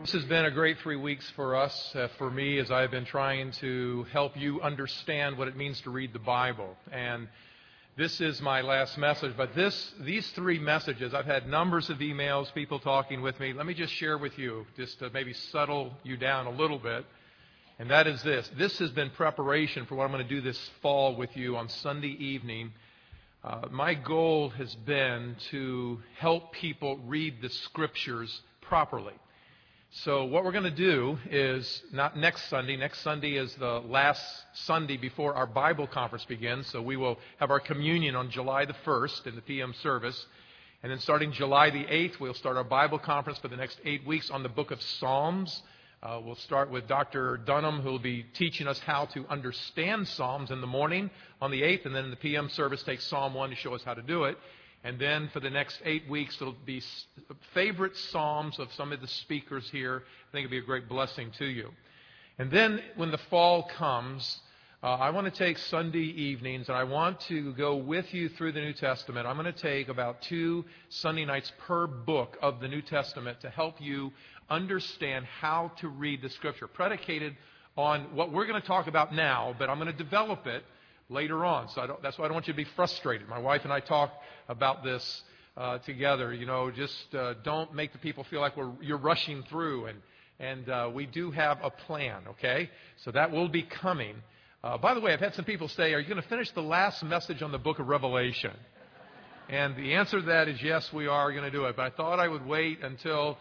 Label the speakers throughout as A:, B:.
A: This has been a great 3 weeks for us, for me, as I've been trying to help you understand what it means to read the Bible. And this is my last message, but these 3 messages, I've had numbers of emails, people talking with me. Let me just share with you, just to maybe settle you down a little bit. And that is this. This has been preparation for what I'm going to do this fall with you on Sunday evening. My goal has been to help people read the Scriptures properly. So what we're going to do is, not next Sunday. Next Sunday is the last Sunday before our Bible conference begins. So we will have our communion on July the 1st in the PM service. And then starting July the 8th, we'll start our Bible conference for the next 8 weeks on the book of Psalms. We'll start with Dr. Dunham, who will be teaching us how to understand Psalms in the morning on the 8th. And then in the PM service, take Psalm 1 to show us how to do it. And then for the next 8 weeks, it'll be favorite Psalms of some of the speakers here. I think it'll be a great blessing to you. And then when the fall comes, I want to take Sunday evenings, and I want to go with you through the New Testament. I'm going to take about 2 Sunday nights per book of the New Testament to help you understand how to read the Scripture, predicated on what we're going to talk about now, but I'm going to develop it later on. So that's why I don't want you to be frustrated. My wife and I talk about this together. You know, just don't make the people feel like you're rushing through. And we do have a plan, okay? So that will be coming. By the way, I've had some people say, are you going to finish the last message on the book of Revelation? And the answer to that is yes, we are going to do it. But I thought I would wait until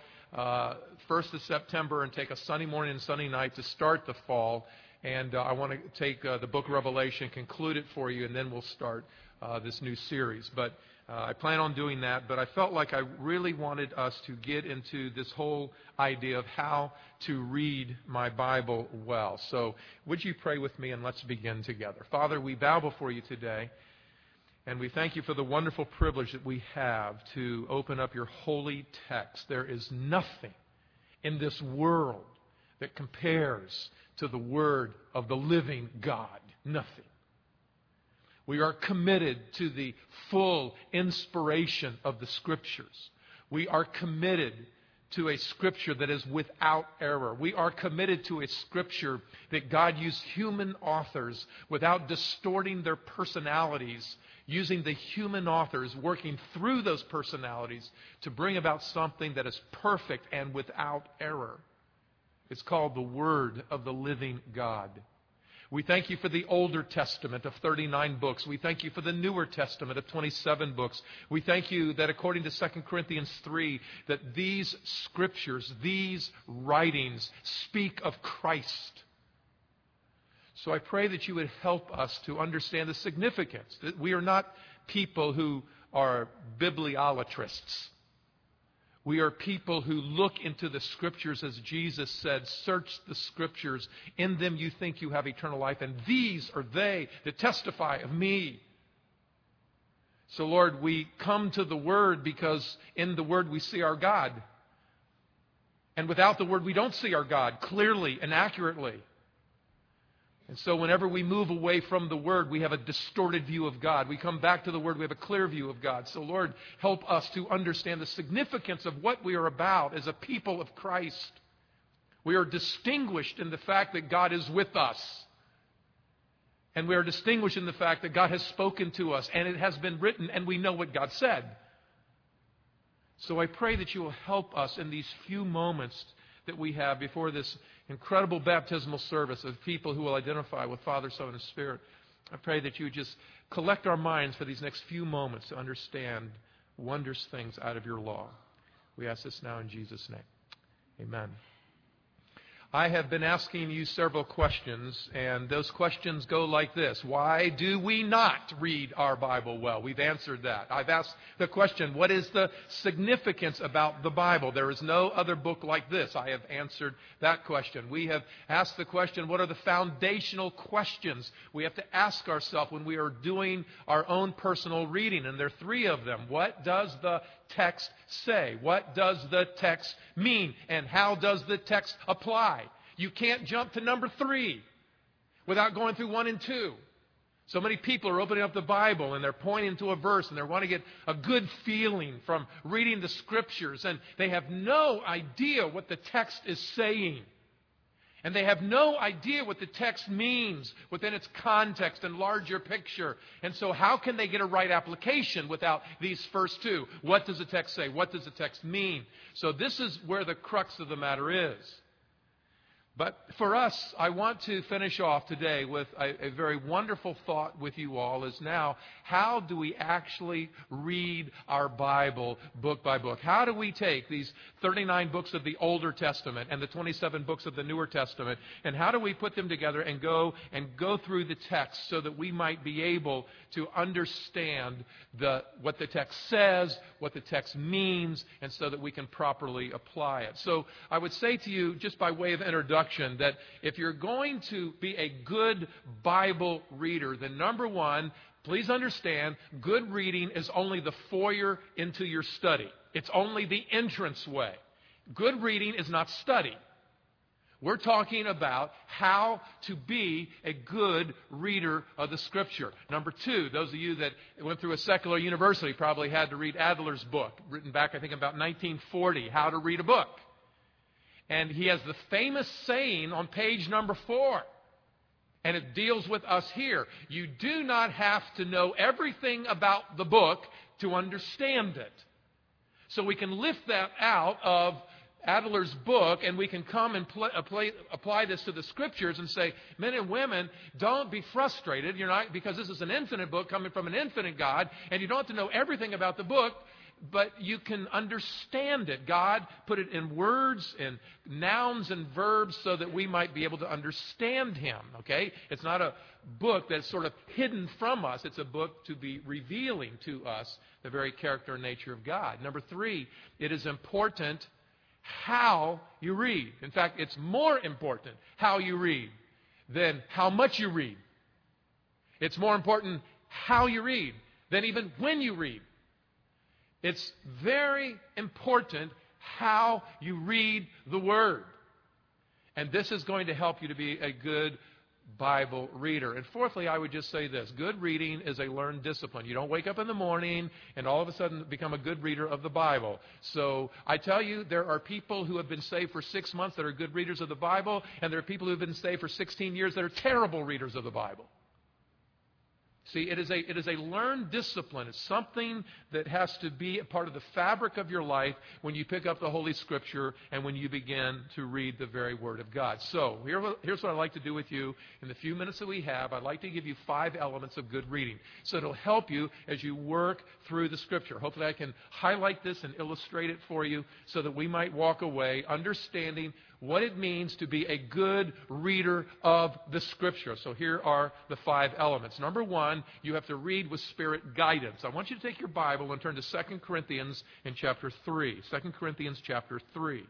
A: 1st of September and take a Sunday morning and Sunday night to start the fall. And I want to take the book of Revelation, conclude it for you, and then we'll start this new series. But I plan on doing that. But I felt like I really wanted us to get into this whole idea of how to read my Bible well. So would you pray with me, and let's begin together. Father, we bow before you today, and we thank you for the wonderful privilege that we have to open up your holy text. There is nothing in this world that compares to the Word of the living God. Nothing. We are committed to the full inspiration of the Scriptures. We are committed to a Scripture that is without error. We are committed to a Scripture that God used human authors without distorting their personalities, using the human authors working through those personalities to bring about something that is perfect and without error. It's called the Word of the living God. We thank you for the Older Testament of 39 books. We thank you for the Newer Testament of 27 books. We thank you that according to 2 Corinthians 3, that these Scriptures, these writings speak of Christ. So I pray that you would help us to understand the significance, that we are not people who are bibliolatrists. We are people who look into the Scriptures, as Jesus said, search the Scriptures. In them you think you have eternal life, and these are they that testify of me. So, Lord, we come to the Word because in the Word we see our God. And without the Word we don't see our God clearly and accurately. And so whenever we move away from the Word, we have a distorted view of God. We come back to the Word, we have a clear view of God. So Lord, help us to understand the significance of what we are about as a people of Christ. We are distinguished in the fact that God is with us. And we are distinguished in the fact that God has spoken to us, and it has been written, and we know what God said. So I pray that you will help us in these few moments that we have before this incredible baptismal service of people who will identify with Father, Son, and Spirit. I pray that you would just collect our minds for these next few moments to understand wondrous things out of your law. We ask this now in Jesus' name. Amen. I have been asking you several questions, and those questions go like this. Why do we not read our Bible well? We've answered that. I've asked the question, what is the significance about the Bible? There is no other book like this. I have answered that question. We have asked the question, what are the foundational questions we have to ask ourselves when we are doing our own personal reading? And there are 3 of them. What does the text say? What does the text mean? And how does the text apply? You can't jump to number 3 without going through 1 and 2. So many people are opening up the Bible and they're pointing to a verse and they want to get a good feeling from reading the Scriptures, and they have no idea what the text is saying. And they have no idea what the text means within its context and larger picture. And so how can they get a right application without these first two? What does the text say? What does the text mean? So this is where the crux of the matter is. But for us, I want to finish off today with a very wonderful thought with you all, is now, how do we actually read our Bible book by book? How do we take these 39 books of the Older Testament and the 27 books of the Newer Testament, and how do we put them together and go through the text so that we might be able to understand what the text says, what the text means, and so that we can properly apply it? So I would say to you, just by way of introduction, that if you're going to be a good Bible reader, then number one, please understand, good reading is only the foyer into your study. It's only the entrance way. Good reading is not study. We're talking about how to be a good reader of the Scripture. Number two, those of you that went through a secular university probably had to read Adler's book, written back, I think, about 1940, How to Read a Book. And he has the famous saying on page number 4. And it deals with us here. You do not have to know everything about the book to understand it. So we can lift that out of Adler's book, and we can come and apply this to the Scriptures and say, men and women, don't be frustrated. You're not, because this is an infinite book coming from an infinite God, and you don't have to know everything about the book, but you can understand it. God put it in words and nouns and verbs so that we might be able to understand Him. Okay? It's not a book that's sort of hidden from us. It's a book to be revealing to us the very character and nature of God. Number 3, it is important how you read. In fact, it's more important how you read than how much you read. It's more important how you read than even when you read. It's very important how you read the Word. And this is going to help you to be a good Bible reader. And fourthly, I would just say this. Good reading is a learned discipline. You don't wake up in the morning and all of a sudden become a good reader of the Bible. So I tell you, there are people who have been saved for 6 months that are good readers of the Bible, and there are people who have been saved for 16 years that are terrible readers of the Bible. See, it is a learned discipline. It's something that has to be a part of the fabric of your life when you pick up the Holy Scripture and when you begin to read the very Word of God. So, here's what I'd like to do with you in the few minutes that we have. I'd like to give you 5 elements of good reading. So it'll help you as you work through the Scripture. Hopefully I can highlight this and illustrate it for you so that we might walk away understanding what it means to be a good reader of the Scripture. So here are the 5 elements. Number 1, you have to read with Spirit guidance. I want you to take your Bible and turn to 2 Corinthians in chapter 3. 2 Corinthians chapter 3.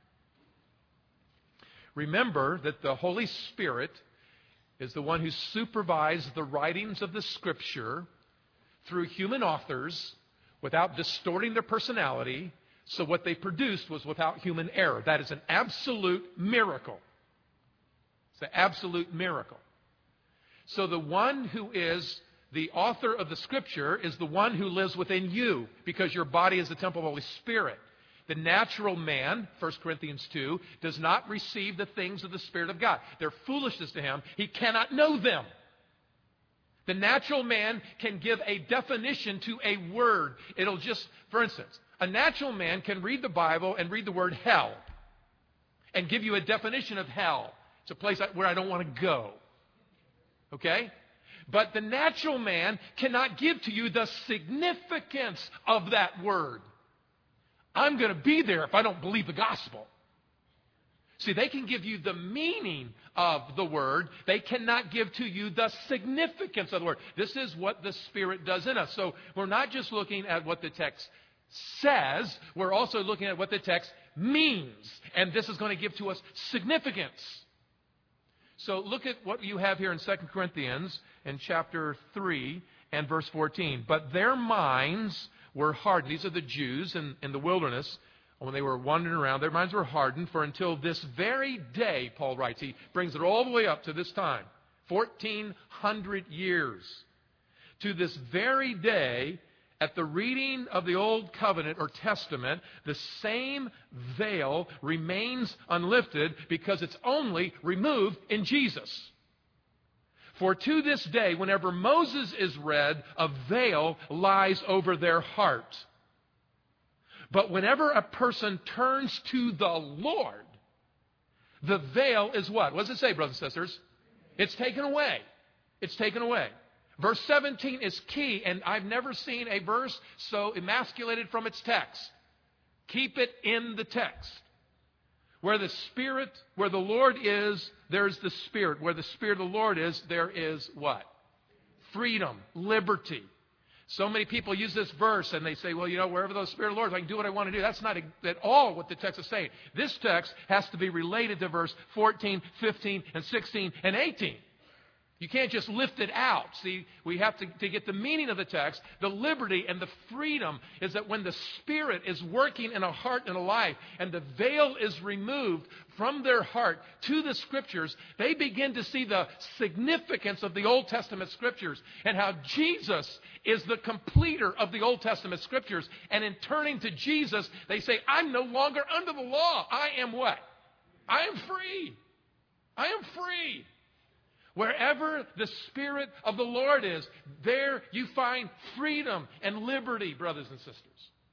A: Remember that the Holy Spirit is the one who supervised the writings of the Scripture through human authors without distorting their personality. So what they produced was without human error. That is an absolute miracle. It's an absolute miracle. So the one who is the author of the Scripture is the one who lives within you, because your body is the temple of the Holy Spirit. The natural man, 1 Corinthians 2, does not receive the things of the Spirit of God. They're foolishness to him. He cannot know them. The natural man can give a definition to a word. It'll just, for instance, a natural man can read the Bible and read the word hell and give you a definition of hell. It's a place where I don't want to go. Okay? But the natural man cannot give to you the significance of that word. I'm going to be there if I don't believe the gospel. See, they can give you the meaning of the word. They cannot give to you the significance of the word. This is what the Spirit does in us. So we're not just looking at what the text says, we're also looking at what the text means. And this is going to give to us significance. So look at what you have here in 2 Corinthians in chapter 3 and verse 14. But their minds were hardened. These are the Jews in the wilderness. When they were wandering around, their minds were hardened, for until this very day, Paul writes, he brings it all the way up to this time, 1,400 years. To this very day, at the reading of the Old Covenant or Testament, the same veil remains unlifted because it's only removed in Jesus. For to this day, whenever Moses is read, a veil lies over their heart. But whenever a person turns to the Lord, the veil is what? What does it say, brothers and sisters? It's taken away. It's taken away. Verse 17 is key, and I've never seen a verse so emasculated from its text. Keep it in the text. Where the Spirit, where the Lord is, there's the Spirit. Where the Spirit of the Lord is, there is what? Freedom, liberty. So many people use this verse and they say, well, wherever the Spirit of the Lord is, I can do what I want to do. That's not at all what the text is saying. This text has to be related to verse 14, 15, and 16, and 18. You can't just lift it out. See, we have to get the meaning of the text. The liberty and the freedom is that when the Spirit is working in a heart and a life, and the veil is removed from their heart to the Scriptures, they begin to see the significance of the Old Testament Scriptures and how Jesus is the completer of the Old Testament Scriptures. And in turning to Jesus, they say, I'm no longer under the law. I am what? I am free. I am free. Wherever the Spirit of the Lord is, there you find freedom and liberty, brothers and sisters.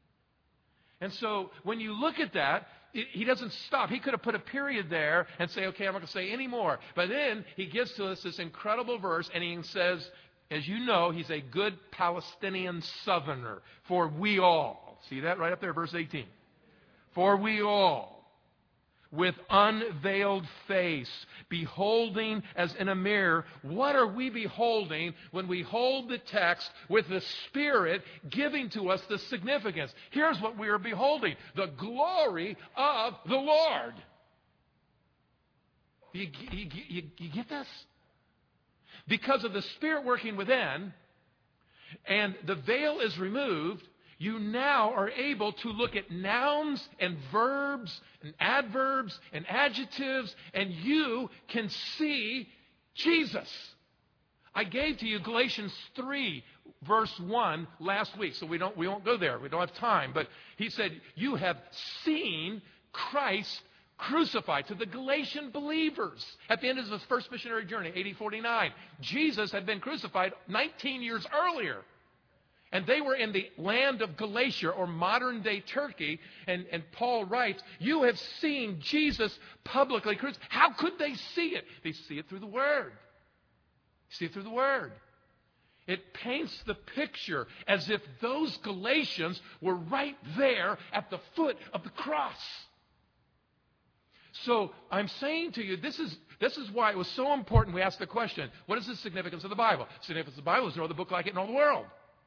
A: And so when you look at that, he doesn't stop. He could have put a period there and say, okay, I'm not going to say any more. But then he gives to us this incredible verse, and he says, as you know, he's a good Palestinian southerner. For we all, see that right up there, verse 18. For we all, with unveiled face, beholding as in a mirror. What are we beholding when we hold the text with the Spirit giving to us the significance? Here's what we are beholding: the glory of the Lord. You get this? Because of the Spirit working within, and the veil is removed, you now are able to look at nouns and verbs and adverbs and adjectives, and you can see Jesus. I gave to you Galatians 3, verse 1 last week, so we won't go there. We don't have time. But he said, you have seen Christ crucified. To the Galatian believers at the end of his first missionary journey, AD 49. Jesus had been crucified 19 years earlier. And they were in the land of Galatia, or modern-day Turkey. And Paul writes, you have seen Jesus publicly crucified. How could they see it? They see it through the Word. See it through the Word. It paints the picture as if those Galatians were right there at the foot of the cross. So I'm saying to you, this is why it was so important we asked the question, what is the significance of the Bible? The significance of the Bible is no other book like it in all the world.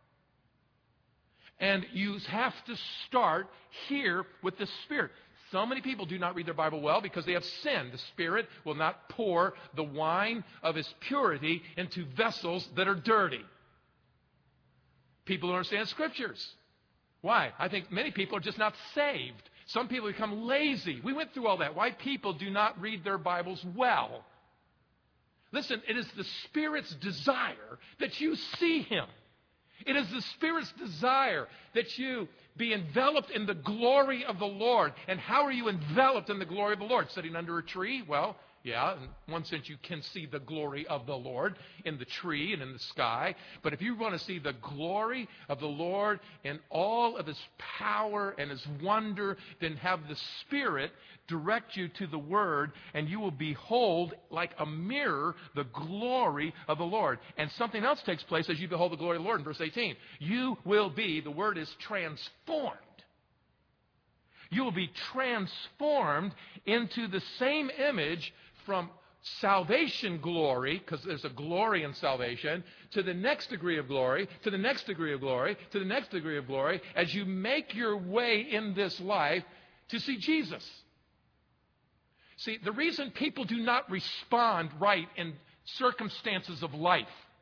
A: And you have to start here with the Spirit. So many people do not read their Bible well because they have sinned. The Spirit will not pour the wine of His purity into vessels that are dirty. People don't understand Scriptures. Why? I think many people are just not saved. Some people become lazy. We went through all that. Why people do not read their Bibles well. Listen, it is the Spirit's desire that you see Him. It is the Spirit's desire that you be enveloped in the glory of the Lord. And how are you enveloped in the glory of the Lord? Sitting under a tree? Well, yeah, in one sense you can see the glory of the Lord in the tree and in the sky. But if you want to see the glory of the Lord in all of His power and His wonder, then have the Spirit direct you to the Word, and you will behold like a mirror the glory of the Lord. And something else takes place as you behold the glory of the Lord in verse 18. You will be, the word is transformed. You will be transformed into the same image from salvation glory, because there's a glory in salvation, to the next degree of glory, to the next degree of glory, to the next degree of glory, as you make your way in this life to see Jesus. See, the reason people do not respond right in circumstances of life,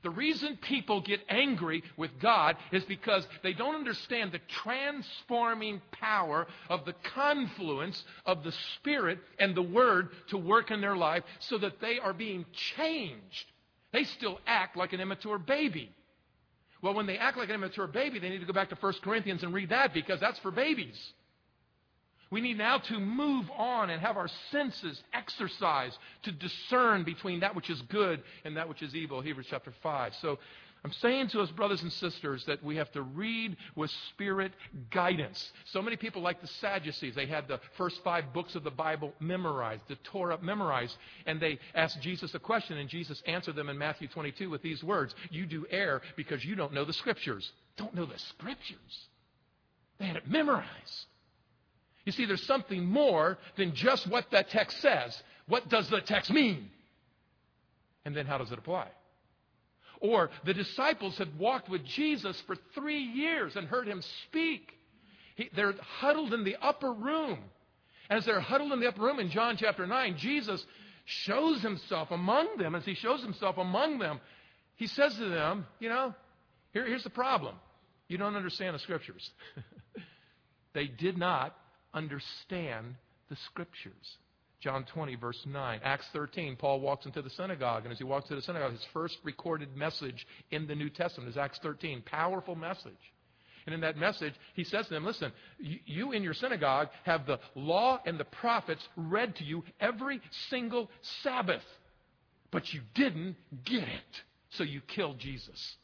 A: The reason people get angry with God is because they don't understand the transforming power of the confluence of the Spirit and the Word to work in their life so that they are being changed. They still act like an immature baby. Well, when they act like an immature baby, they need to go back to 1 Corinthians and read that because that's for babies. We need now to move on and have our senses exercised to discern between that which is good and that which is evil. Hebrews chapter 5. So I'm saying to us, brothers and sisters, that we have to read with Spirit guidance. So many people like the Sadducees. They had the first 5 books of the Bible memorized, the Torah memorized, and they asked Jesus a question, and Jesus answered them in Matthew 22 with these words, "You do err because you don't know the Scriptures." Don't know the Scriptures. They had it memorized. You see, there's something more than just what that text says. What does the text mean? And then how does it apply? Or the disciples had walked with Jesus for 3 years and heard him speak. They're huddled in the upper room. As they're huddled in the upper room in John chapter 9, Jesus shows himself among them. As he shows himself among them, he says to them, here's the problem. You don't understand the Scriptures. They did not understand the Scriptures. John 20, verse 9. Acts 13, Paul walks into the synagogue, and as he walks into the synagogue, his first recorded message in the New Testament is Acts 13. Powerful message. And in that message, he says to them, listen, you in your synagogue have the law and the prophets read to you every single Sabbath, but you didn't get it, so you killed Jesus.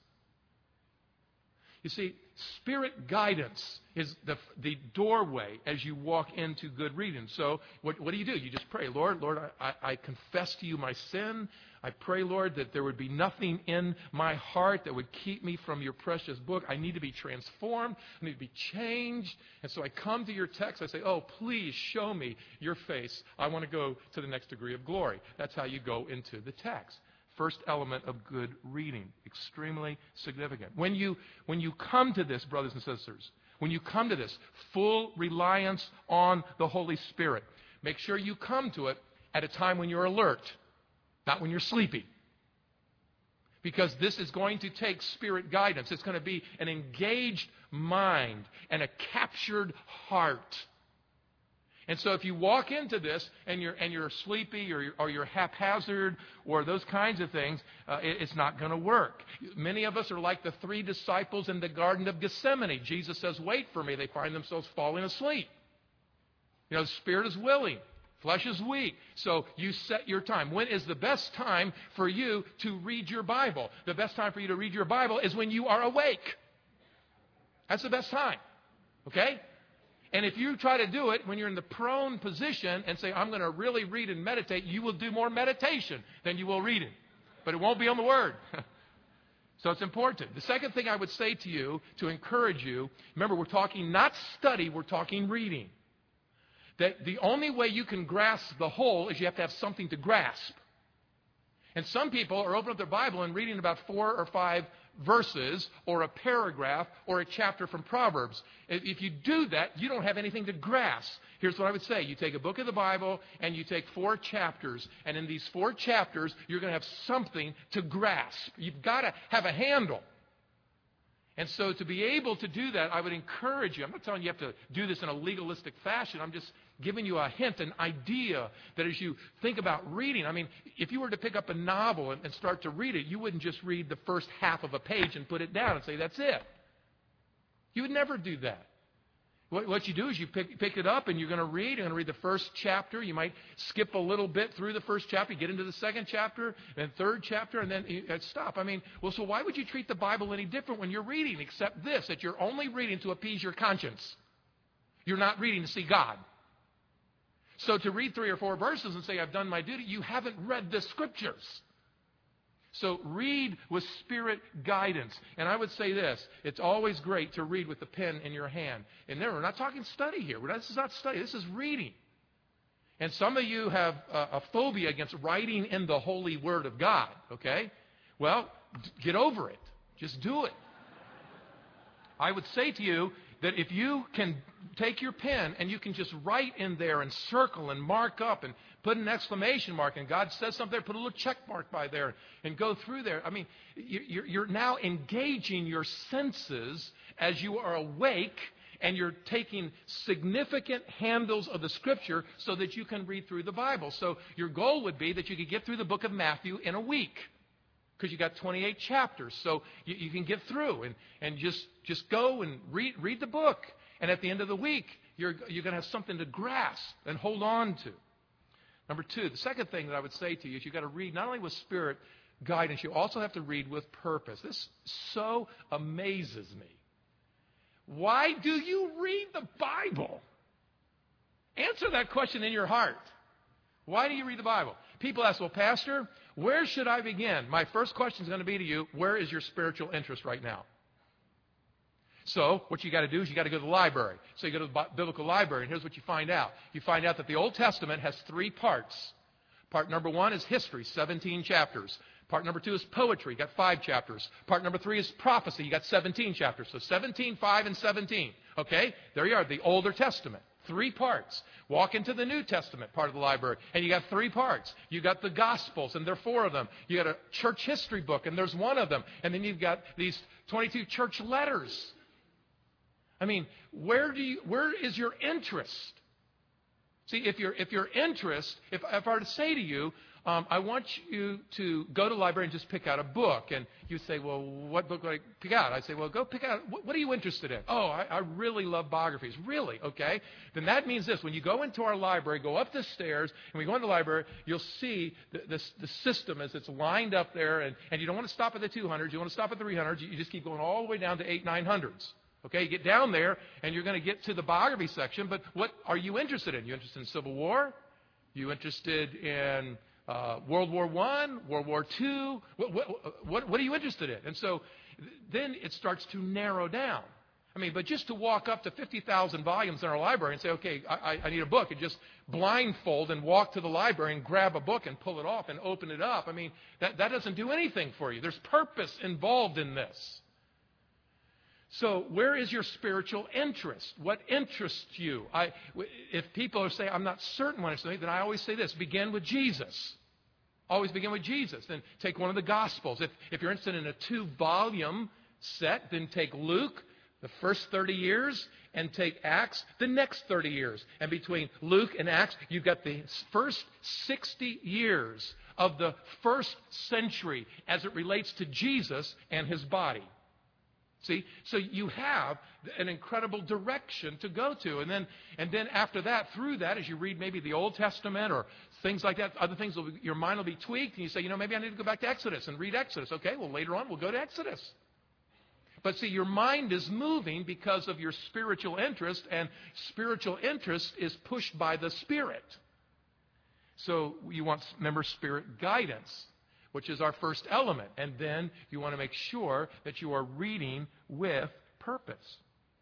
A: You see, Spirit guidance is the doorway as you walk into good reading. So what do? You just pray, Lord, I confess to you my sin. I pray, Lord, that there would be nothing in my heart that would keep me from your precious book. I need to be transformed. I need to be changed. And so I come to your text. I say, oh, please show me your face. I want to go to the next degree of glory. That's how you go into the text. First element of good reading, extremely significant. When you come to this, brothers and sisters, when you come to this full reliance on the Holy Spirit, make sure you come to it at a time when you're alert, not when you're sleepy. Because this is going to take Spirit guidance. It's going to be an engaged mind and a captured heart. And so if you walk into this and you're sleepy or you're haphazard or those kinds of things, it's not going to work. Many of us are like the 3 disciples in the Garden of Gethsemane. Jesus says, wait for me. They find themselves falling asleep. The spirit is willing. Flesh is weak. So you set your time. When is the best time for you to read your Bible? The best time for you to read your Bible is when you are awake. That's the best time. Okay? And if you try to do it when you're in the prone position and say, I'm going to really read and meditate, you will do more meditation than you will reading. But it won't be on the Word. So it's important. The second thing I would say to you, to encourage you, remember, we're talking not study, we're talking reading. That the only way you can grasp the whole is you have to have something to grasp. And some people are opening up their Bible and reading about 4 or 5 verses or a paragraph or a chapter from Proverbs. If you do that, you don't have anything to grasp. Here's what I would say. You take a book of the Bible and you take 4 chapters. And in these 4 chapters, you're going to have something to grasp. You've got to have a handle. And so to be able to do that, I would encourage you. I'm not telling you have to do this in a legalistic fashion. I'm just giving you a hint, an idea that as you think about reading, I mean, if you were to pick up a novel and start to read it, you wouldn't just read the first half of a page and put it down and say, that's it. You would never do that. What you do is you pick it up and you're going to read the first chapter. You might skip a little bit through the first chapter, get into the second chapter, then third chapter, and then stop. I mean, so why would you treat the Bible any different when you're reading except this, that you're only reading to appease your conscience? You're not reading to see God. So to read 3 or 4 verses and say, I've done my duty, you haven't read the Scriptures. So read with Spirit guidance. And I would say this, it's always great to read with the pen in your hand. And we're not talking study here. This is not study. This is reading. And some of you have a phobia against writing in the holy Word of God, okay? Well, get over it. Just do it. I would say to you that if you can take your pen and you can just write in there and circle and mark up and put an exclamation mark, and God says something there, put a little check mark by there and go through there. I mean, you're now engaging your senses as you are awake, and you're taking significant handles of the Scripture so that you can read through the Bible. So your goal would be that you could get through the book of Matthew in a week, because you got 28 chapters. So you can get through and just go and read the book. And at the end of the week, you're going to have something to grasp and hold on to. Number two, the second thing that I would say to you is you've got to read not only with Spirit guidance, you also have to read with purpose. This so amazes me. Why do you read the Bible? Answer that question in your heart. Why do you read the Bible? People ask, well, Pastor, where should I begin? My first question is going to be to you, where is your spiritual interest right now? So what you got to do is you got to go to the library. So you go to the biblical library, and here's what you find out. You find out that the Old Testament has 3 parts. Part number 1 is history, 17 chapters. Part number 2 is poetry, you got 5 chapters. Part number 3 is prophecy, you got 17 chapters. So 17, 5, and 17. Okay? There you are, the Older Testament. 3 parts. Walk into the New Testament part of the library, and you got 3 parts. You got the Gospels, and there are 4 of them. You got a church history book, and there's 1 of them. And then you've got these 22 church letters. I mean, where is your interest? See, if your interest, if I were to say to you, I want you to go to the library and just pick out a book. And you say, well, what book would I pick out? I say, well, go pick out, what are you interested in? Oh, I really love biographies. Really? Okay. Then that means this. When you go into our library, go up the stairs, and we go into the library, you'll see the system as it's lined up there. And you don't want to stop at the 200s. You want to stop at the 300s. You just keep going all the way down to 800s, 900s. Okay, you get down there, and you're going to get to the biography section, but what are you interested in? You interested in Civil War? You interested in World War I, World War II? What are you interested in? And so then it starts to narrow down. I mean, but just to walk up to 50,000 volumes in our library and say, okay, I need a book, and just blindfold and walk to the library and grab a book and pull it off and open it up, I mean, that doesn't do anything for you. There's purpose involved in this. So where is your spiritual interest? What interests you? If people are saying, I'm not certain what it's doing, then I always say this, begin with Jesus. Always begin with Jesus. Then take one of the Gospels. If you're interested in a 2-volume set, then take Luke, the first 30 years, and take Acts, the next 30 years. And between Luke and Acts, you've got the first 60 years of the first century as it relates to Jesus and his body. See, so you have an incredible direction to go to. And then after that, through that, as you read maybe the Old Testament or things like that, other things, your mind will be tweaked, and you say, maybe I need to go back to Exodus and read Exodus. Okay, well, later on, we'll go to Exodus. But see, your mind is moving because of your spiritual interest, and spiritual interest is pushed by the Spirit. So you want, remember, Spirit guidance, which is our first element. And then you want to make sure that you are reading with purpose.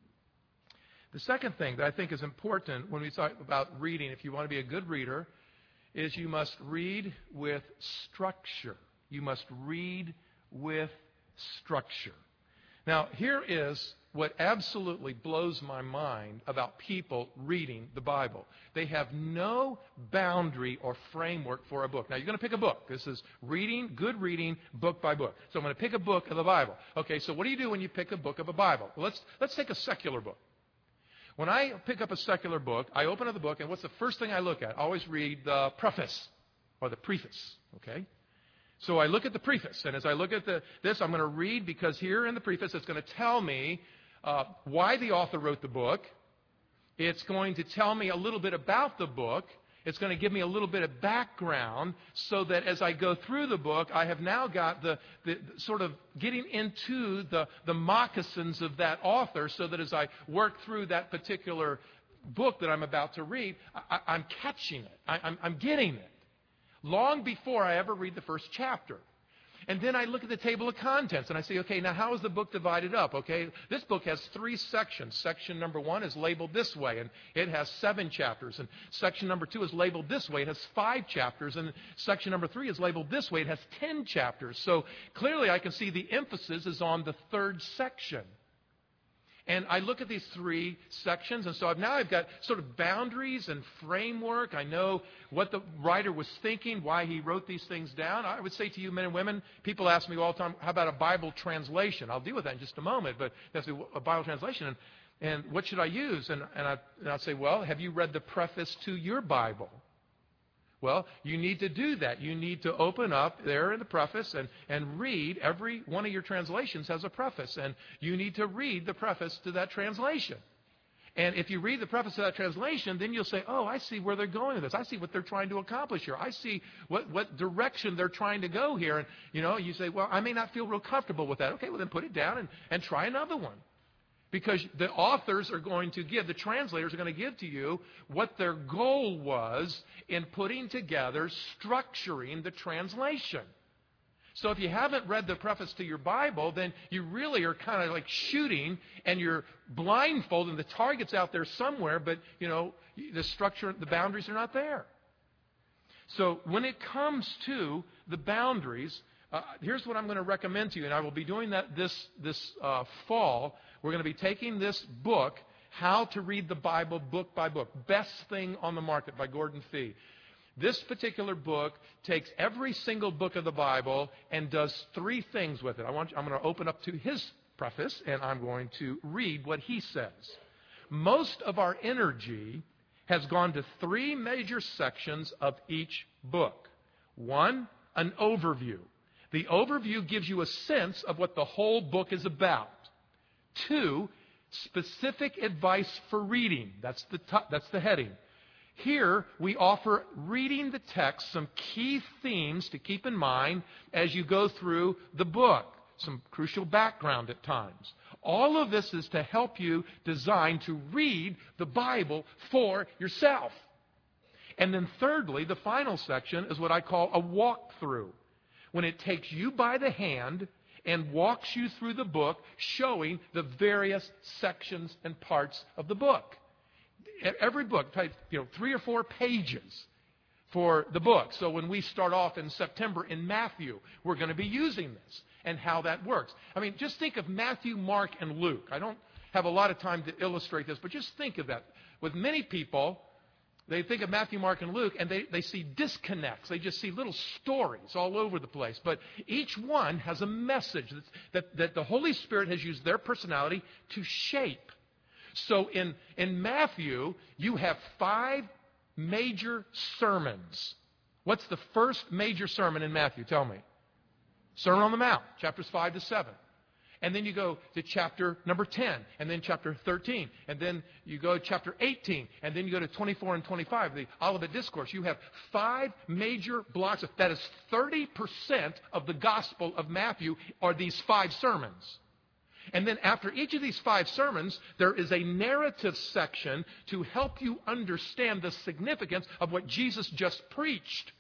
A: The second thing that I think is important when we talk about reading, if you want to be a good reader, is you must read with structure. You must read with structure. Now, here is what absolutely blows my mind about people reading the Bible. They have no boundary or framework for a book. Now, you're going to pick a book. This is reading, good reading, book by book. So I'm going to pick a book of the Bible. Okay, so what do you do when you pick a book of a Bible? Well, let's take a secular book. When I pick up a secular book, I open up the book, and what's the first thing I look at? I always read the preface or the preface, okay? So I look at the preface, and as I look at this, I'm going to read, because here in the preface it's going to tell me why the author wrote the book. It's going to tell me a little bit about the book. It's going to give me a little bit of background, so that as I go through the book, I have now got the sort of getting into the moccasins of that author, so that as I work through that particular book that I'm about to read, I'm catching it. I'm getting it. Long before I ever read the first chapter. And then I look at the table of contents and I say, okay, now how is the book divided up? Okay, this book has 3 sections. Section number 1 is labeled this way, and it has 7 chapters. And section number 2 is labeled this way. It has 5 chapters. And section number 3 is labeled this way. It has 10 chapters. So clearly I can see the emphasis is on the 3rd section. And I look at these three sections, and so I've got sort of boundaries and framework. I know what the writer was thinking, why he wrote these things down. I would say to you, men and women, people ask me all the time, how about a Bible translation? I'll deal with that in just a moment, but that's a Bible translation. And what should I use? And I'd say, well, have you read the preface to your Bible? Well, you need to do that. You need to open up there in the preface and read. Every one of your translations has a preface, and you need to read the preface to that translation. And if you read the preface to that translation, then you'll say, oh, I see where they're going with this. I see what they're trying to accomplish here. I see what direction they're trying to go here. And, you say, well, I may not feel real comfortable with that. Okay, well, then put it down and try another one. Because the authors are going to give, the translators are going to give to you what their goal was in putting together, structuring the translation. So if you haven't read the preface to your Bible, then you really are kind of like shooting and you're blindfolded and the target's out there somewhere, but, the structure, the boundaries are not there. So when it comes to the boundaries, here's what I'm going to recommend to you, and I will be doing that this fall. We're going to be taking this book, How to Read the Bible Book by Book, Best Thing on the Market by Gordon Fee. This particular book takes every single book of the Bible and does three things with it. I'm going to open up to his preface, and I'm going to read what he says. Most of our energy has gone to three major sections of each book. One, an overview. The overview gives you a sense of what the whole book is about. Two, specific advice for reading. That's the heading. Here, we offer reading the text some key themes to keep in mind as you go through the book. Some crucial background at times. All of this is to help you design to read the Bible for yourself. And then thirdly, the final section is what I call a walkthrough. When it takes you by the hand and walks you through the book, showing the various sections and parts of the book. Every book, 3 or 4 pages for the book. So when we start off in September in Matthew, we're going to be using this and how that works. I mean, just think of Matthew, Mark, and Luke. I don't have a lot of time to illustrate this, but just think of that. With many people, they think of Matthew, Mark, and Luke, and they see disconnects. They just see little stories all over the place. But each one has a message that the Holy Spirit has used their personality to shape. So in Matthew, you have 5 major sermons. What's the first major sermon in Matthew? Tell me. Sermon on the Mount, chapters 5 to 7. And then you go to chapter number 10, and then chapter 13, and then you go to chapter 18, and then you go to 24 and 25, the Olivet Discourse. You have 5 major blocks. That is 30% of the Gospel of Matthew are these 5 sermons. And then after each of these 5 sermons, there is a narrative section to help you understand the significance of what Jesus just preached.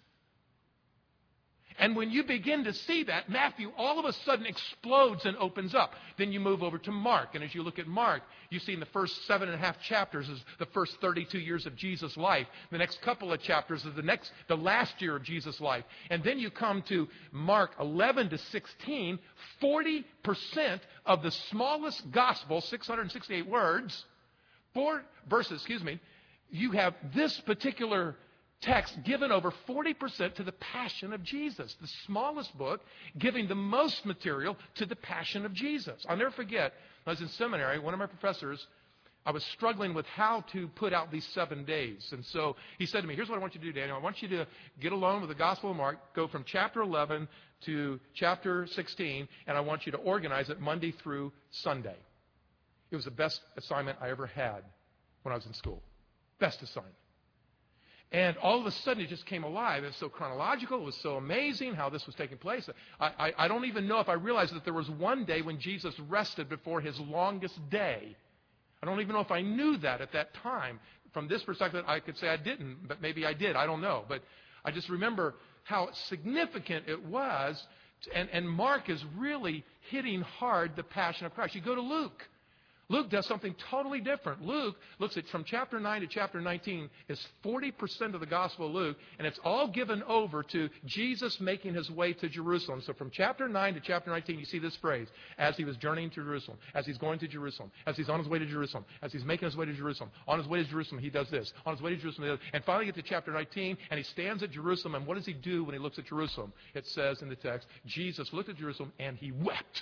A: And when you begin to see that, Matthew all of a sudden explodes and opens up. Then you move over to Mark. And as you look at Mark, you see in the first 7.5 chapters is the first 32 years of Jesus' life. The next couple of chapters is the last year of Jesus' life. And then you come to Mark 11 to 16, 40% of the smallest gospel, 668 words, 4 verses, you have this particular text given over 40% to the Passion of Jesus. The smallest book giving the most material to the Passion of Jesus. I'll never forget, when I was in seminary, one of my professors, I was struggling with how to put out these 7 days. And so he said to me, here's what I want you to do, Daniel. I want you to get alone with the Gospel of Mark, go from chapter 11 to chapter 16, and I want you to organize it Monday through Sunday. It was the best assignment I ever had when I was in school. Best assignment. And all of a sudden, it just came alive. It was so chronological. It was so amazing how this was taking place. I don't even know if I realized that there was one day when Jesus rested before his longest day. I don't even know if I knew that at that time. From this perspective, I could say I didn't, but maybe I did. I don't know. But I just remember how significant it was. And Mark is really hitting hard the Passion of Christ. You go to Luke. Luke does something totally different. Luke looks at from chapter 9 to chapter 19 is 40% of the Gospel of Luke, and it's all given over to Jesus making his way to Jerusalem. So from chapter 9 to chapter 19, you see this phrase, as he was journeying to Jerusalem, as he's going to Jerusalem, as he's on his way to Jerusalem, as he's making his way to Jerusalem. On his way to Jerusalem, he does this. On his way to Jerusalem, he does, and finally get to chapter 19, and he stands at Jerusalem, and what does he do when he looks at Jerusalem? It says in the text, Jesus looked at Jerusalem, and he wept.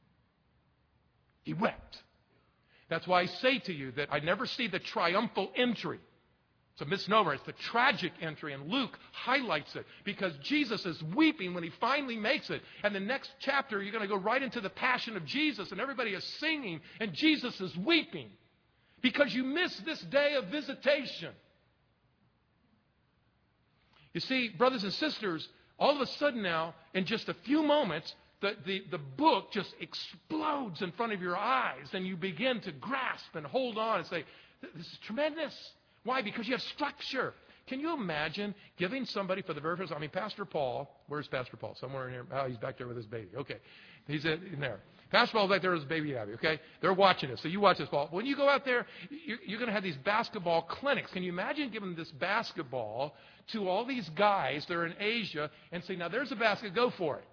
A: He wept. That's why I say to you that I never see the triumphal entry. It's a misnomer. It's the tragic entry, and Luke highlights it because Jesus is weeping when he finally makes it. And the next chapter, you're going to go right into the passion of Jesus, and everybody is singing, and Jesus is weeping because you missed this day of visitation. You see, brothers and sisters, all of a sudden now, in just a few moments, the book just explodes in front of your eyes, and you begin to grasp and hold on and say, this is tremendous. Why? Because you have structure. Can you imagine giving somebody for the very first time? I mean, Pastor Paul, where's Pastor Paul? Somewhere in here. Oh, he's back there with his baby. Okay. He's in there. Pastor Paul's back there with his baby Abby, okay? They're watching this. So you watch this, Paul. When you go out there, you're going to have these basketball clinics. Can you imagine giving this basketball to all these guys that are in Asia and say, now there's a basket, go for it?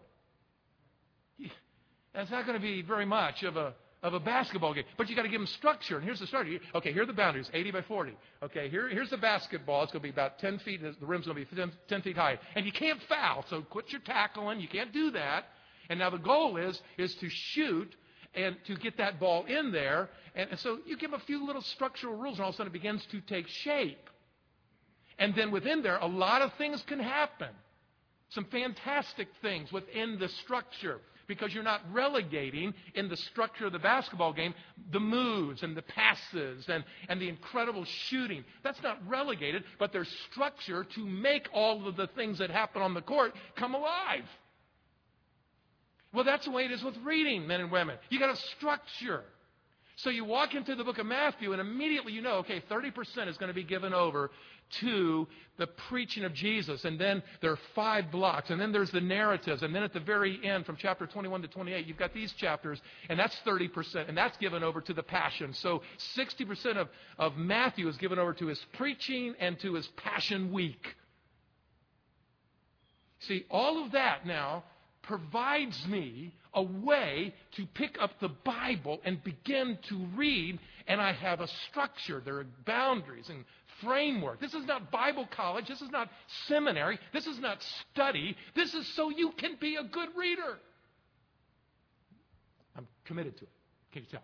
A: That's not going to be very much of a basketball game. But you got to give them structure. And here's the structure. Okay, here are the boundaries, 80 by 40. Okay, here's the basketball. It's going to be about 10 feet. The rim's going to be 10 feet high. And you can't foul, so quit your tackling. You can't do that. And now the goal is to shoot and to get that ball in there. And so you give them a few little structural rules, and all of a sudden it begins to take shape. And then within there, a lot of things can happen. Some fantastic things within the structure. Because you're not relegating in the structure of the basketball game the moves and the passes and the incredible shooting. That's not relegated, but there's structure to make all of the things that happen on the court come alive. Well, that's the way it is with reading, men and women. You got a structure. So you walk into the book of Matthew and immediately you know, okay, 30% is going to be given over to the preaching of Jesus. And then there are 5 blocks. And then there's the narratives. And then at the very end, from chapter 21 to 28, you've got these chapters. And that's 30%. And that's given over to the passion. So 60% of Matthew is given over to his preaching and to his Passion Week. See, all of that now provides me a way to pick up the Bible and begin to read, and I have a structure. There are boundaries and framework. This is not Bible college. This is not seminary. This is not study. This is so you can be a good reader. I'm committed to it. Can you tell?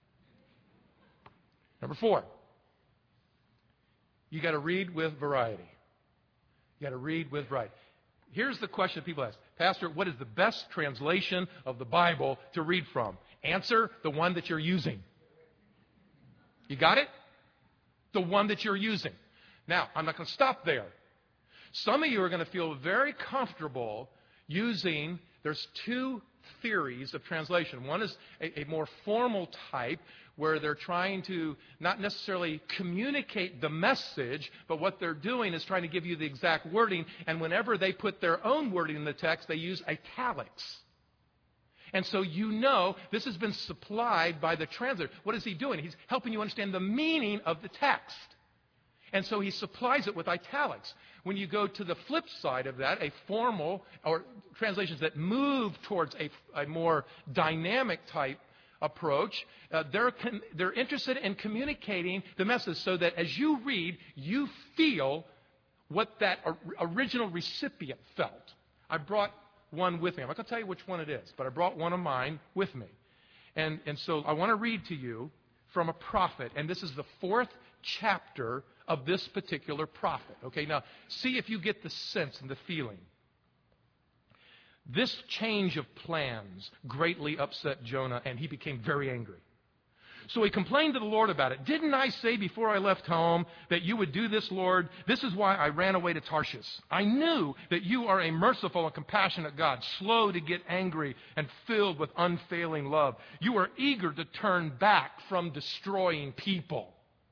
A: Number 4, you got to read with variety. You got to read with variety. Here's the question people ask. Pastor, what is the best translation of the Bible to read from? Answer, the one that you're using. You got it? The one that you're using. Now, I'm not going to stop there. Some of you are going to feel very comfortable using, there's 2 theories of translation. One is a more formal type where they're trying to not necessarily communicate the message, but what they're doing is trying to give you the exact wording, and whenever they put their own wording in the text, they use italics. And so you know this has been supplied by the translator. What is he doing? He's helping you understand the meaning of the text. And so he supplies it with italics. When you go to the flip side of that, a formal, or translations that move towards a more dynamic type approach, they're interested in communicating the message so that as you read, you feel what that original recipient felt. I brought one with me. I'm not going to tell you which one it is, but I brought one of mine with me. And so I want to read to you from a prophet, and this is the 4th chapter of this particular prophet. Okay, now see if you get the sense and the feeling. This change of plans greatly upset Jonah, and he became very angry. So he complained to the Lord about it. Didn't I say before I left home that you would do this, Lord? This is why I ran away to Tarshish. I knew that you are a merciful and compassionate God, slow to get angry and filled with unfailing love. You are eager to turn back from destroying people.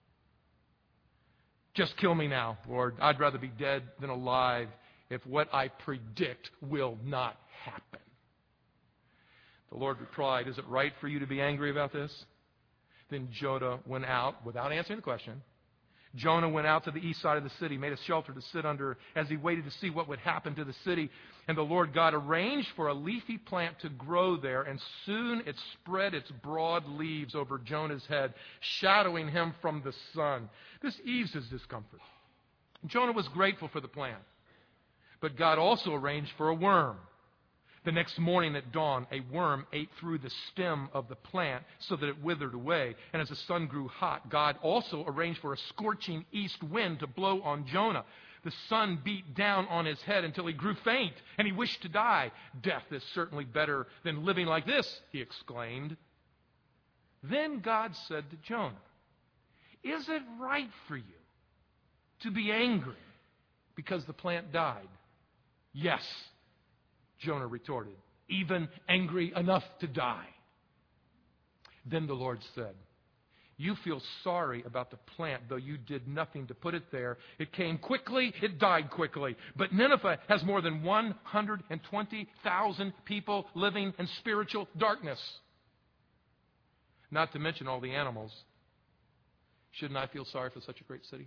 A: Just kill me now, Lord. I'd rather be dead than alive if what I predict will not happen. The Lord replied, is it right for you to be angry about this?
B: Then Jonah went out, without answering the question, Jonah went out to the east side of the city, made a shelter to sit under as he waited to see what would happen to the city. And the Lord God arranged for a leafy plant to grow there, and soon it spread its broad leaves over Jonah's head, shadowing him from the sun. This eased his discomfort. Jonah was grateful for the plant, but God also arranged for a worm. The next morning at dawn, a worm ate through the stem of the plant so that it withered away. And as the sun grew hot, God also arranged for a scorching east wind to blow on Jonah. The sun beat down on his head until he grew faint, and he wished to die. "Death is certainly better than living like this," he exclaimed. Then God said to Jonah, "Is it right for you to be angry because the plant died?" "Yes," Jonah retorted, "even angry enough to die." Then the Lord said, "You feel sorry about the plant, though you did nothing to put it there. It came quickly, it died quickly. But Nineveh has more than 120,000 people living in spiritual darkness, not to mention all the animals. Shouldn't I feel sorry for such a great city?"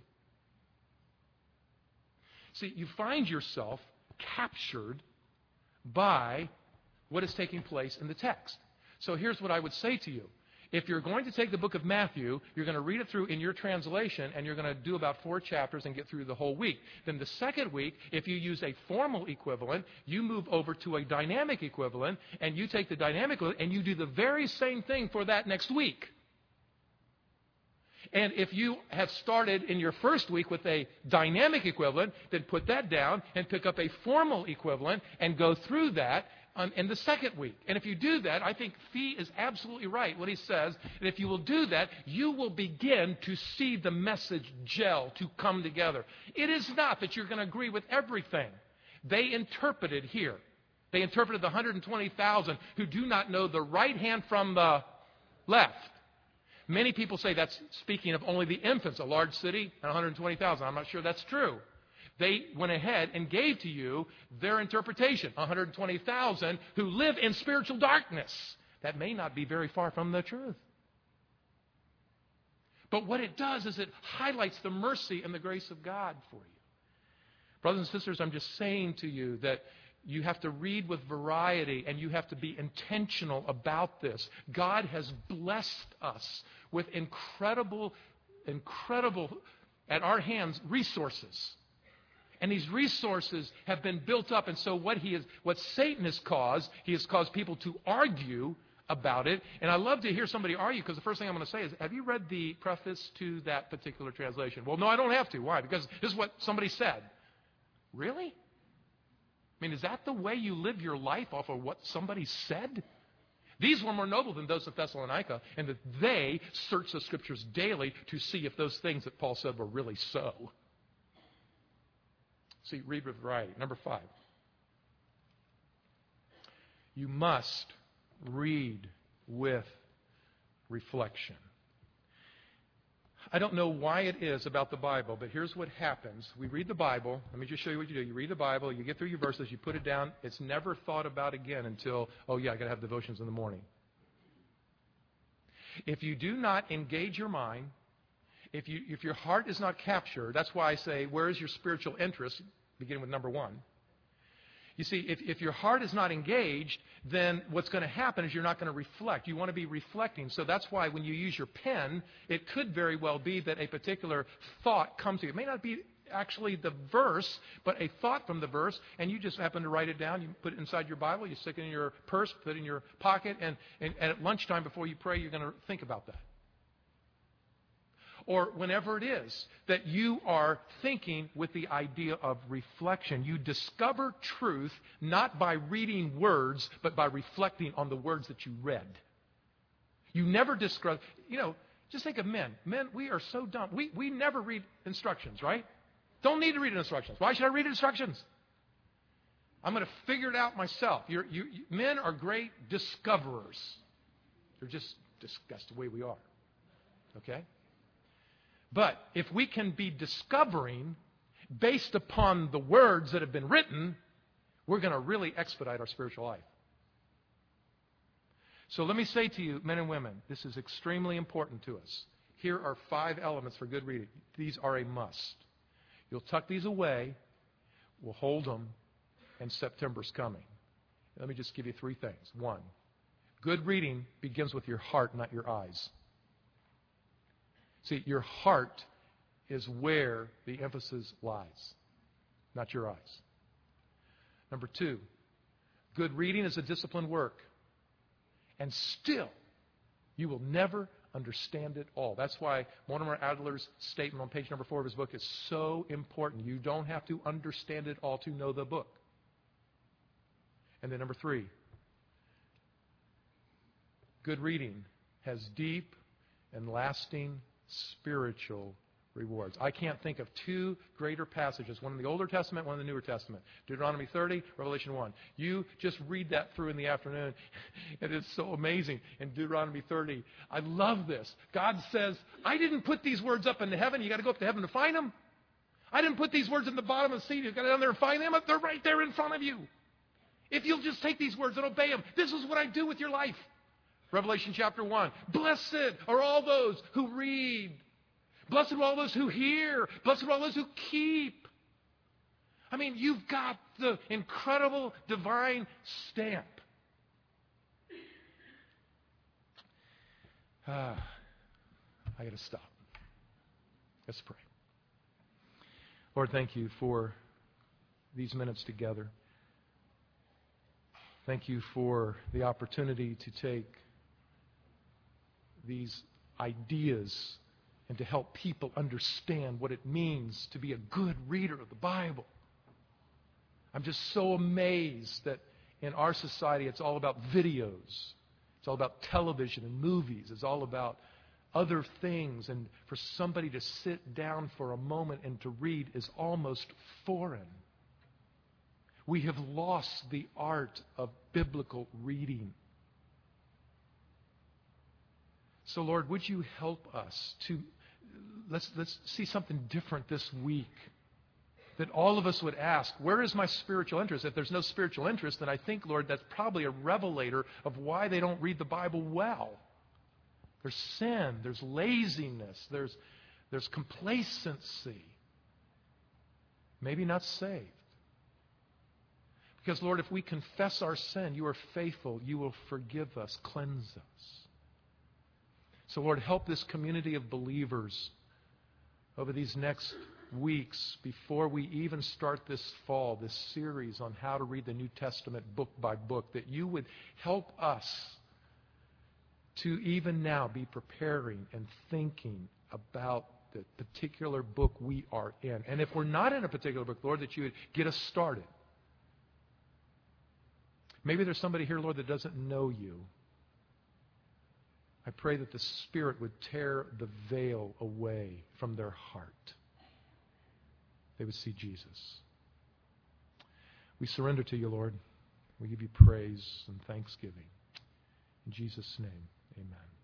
B: See, you find yourself captured by what is taking place in the text. So here's what I would say to you. If you're going to take the book of Matthew, you're going to read it through in your translation, and you're going to do about 4 chapters and get through the whole week. Then the second week, if you use a formal equivalent, you move over to a dynamic equivalent, and you take the dynamic equivalent, and you do the very same thing for that next week. And if you have started in your first week with a dynamic equivalent, then put that down and pick up a formal equivalent and go through that in the second week. And if you do that, I think Fee is absolutely right when he says that if you will do that, you will begin to see the message gel, to come together. It is not that you're going to agree with everything. They interpreted here. They interpreted the 120,000 who do not know the right hand from the left. Many people say that's speaking of only the infants, a large city and 120,000. I'm not sure that's true. They went ahead and gave to you their interpretation, 120,000 who live in spiritual darkness. That may not be very far from the truth. But what it does is it highlights the mercy and the grace of God for you. Brothers and sisters, I'm just saying to you that you have to read with variety, and you have to be intentional about this. God has blessed us with incredible, at our hands, resources. And these resources have been built up. And so what Satan has caused, he has caused people to argue about it. And I love to hear somebody argue, because the first thing I'm going to say is, have you read the preface to that particular translation? Well, no, I don't have to. Why? Because this is what somebody said. Really? I mean, is that the way you live your life, off of what somebody said? These were more noble than those of Thessalonica, and that they searched the Scriptures daily to see if those things that Paul said were really so. See, read with variety. Number 5. You must read with reflection. I don't know why it is about the Bible, but here's what happens. We read the Bible. Let me just show you what you do. You read the Bible, you get through your verses, you put it down. It's never thought about again until, oh yeah, I got to have devotions in the morning. If you do not engage your mind, if your heart is not captured, that's why I say, where is your spiritual interest? Beginning with number 1. You see, if your heart is not engaged, then what's going to happen is you're not going to reflect. You want to be reflecting. So that's why when you use your pen, it could very well be that a particular thought comes to you. It may not be actually the verse, but a thought from the verse, and you just happen to write it down. You put it inside your Bible, you stick it in your purse, put it in your pocket, and at lunchtime before you pray, you're going to think about that. Or whenever it is that you are thinking with the idea of reflection. You discover truth not by reading words, but by reflecting on the words that you read. You never discover, just think of men. Men, we are so dumb. We never read instructions, right? Don't need to read instructions. Why should I read instructions? I'm going to figure it out myself. Men are great discoverers. That's the way we are. Okay? But if we can be discovering based upon the words that have been written, we're going to really expedite our spiritual life. So let me say to you, men and women, this is extremely important to us. Here are 5 elements for good reading. These are a must. You'll tuck these away, we'll hold them, and September's coming. Let me just give you 3 things. 1, good reading begins with your heart, not your eyes. See, your heart is where the emphasis lies, not your eyes. Number 2, good reading is a disciplined work. And still, you will never understand it all. That's why Mortimer Adler's statement on page number 4 of his book is so important. You don't have to understand it all to know the book. And then number 3, good reading has deep and lasting spiritual rewards. I can't think of 2 greater passages, one in the Older Testament, one in the Newer Testament. Deuteronomy 30, Revelation 1. You just read that through in the afternoon. It is so amazing. In Deuteronomy 30, I love this. God says, I didn't put these words up into heaven. You got to go up to heaven to find them. I didn't put these words in the bottom of the sea. You got to go down there and find them. They're right there in front of you. If you'll just take these words and obey them, this is what I do with your life. Revelation chapter 1. Blessed are all those who read. Blessed are all those who hear. Blessed are all those who keep. I mean, you've got the incredible divine stamp. I got to stop. Let's pray. Lord, thank you for these minutes together. Thank you for the opportunity to take these ideas and to help people understand what it means to be a good reader of the Bible. I'm just so amazed that in our society it's all about videos. It's all about television and movies. It's all about other things. And for somebody to sit down for a moment and to read is almost foreign. We have lost the art of biblical reading. So, Lord, would you help us to, let's see something different this week. That all of us would ask, where is my spiritual interest? If there's no spiritual interest, then I think, Lord, that's probably a revelator of why they don't read the Bible well. There's sin, there's laziness, there's complacency. Maybe not saved. Because, Lord, if we confess our sin, you are faithful. You will forgive us, cleanse us. So, Lord, help this community of believers over these next weeks before we even start this fall, this series on how to read the New Testament book by book, that you would help us to even now be preparing and thinking about the particular book we are in. And if we're not in a particular book, Lord, that you would get us started. Maybe there's somebody here, Lord, that doesn't know you. I pray that the Spirit would tear the veil away from their heart. They would see Jesus. We surrender to you, Lord. We give you praise and thanksgiving. In Jesus' name, amen.